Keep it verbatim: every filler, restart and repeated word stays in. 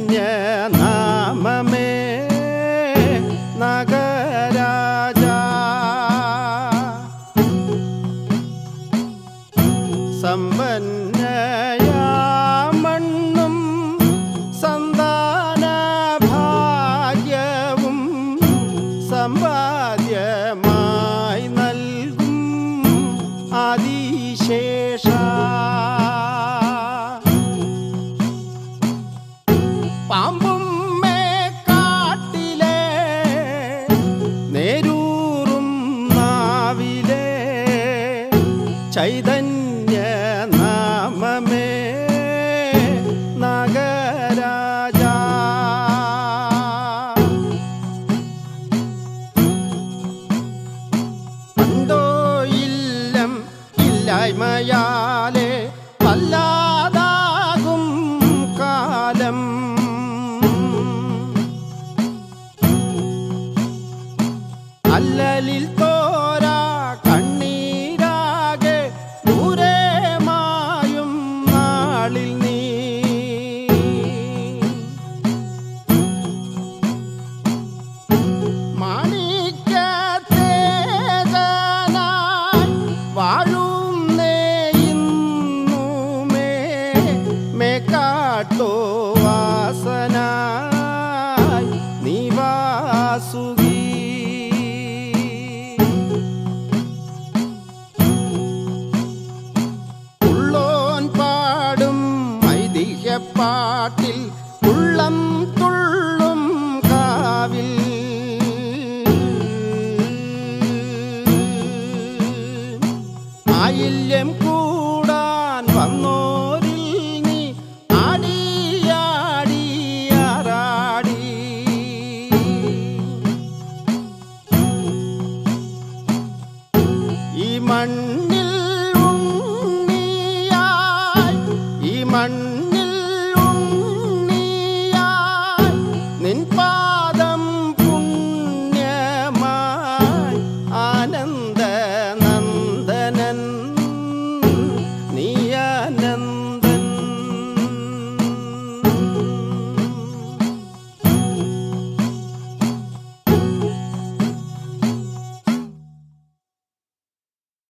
നാമമേ നഗരാജ സമ്പന്നയാമണ്ണും സന്താന ഭാഗ്യവും സമ്പാദ്യമായി നൽകും ആദിശേഷ പാമ്പും മേക്കാട്ടിലെ നേരൂറും നാവിലെ ചൈതന്യ നാമമേ നഗരാജ പണ്ടോ ഇല്ലം ഇല്ലായ്മയാലെ വല്ലാതാകും കാലം അല്ലലിൽ തോരാ കണ്ണീരാകെ ദൂരെ മായും നാളിൽ നീ മാണിക്യത്തേജനായി വാഴുന്നേ ഇന്നുമേ മേക്കാട്ടോ വാസനായി നീ വാസുകി പാട്ടിൽ ഉള്ളം തുള്ളും കാവിൽ ആയില്യം കൂടാൻ വന്നോരിൽ നീ ആടിയാടിയാറാടി ഈ മണ്ണിൽ ഉണ്ണിയായി ഈ മണ്ണിൽ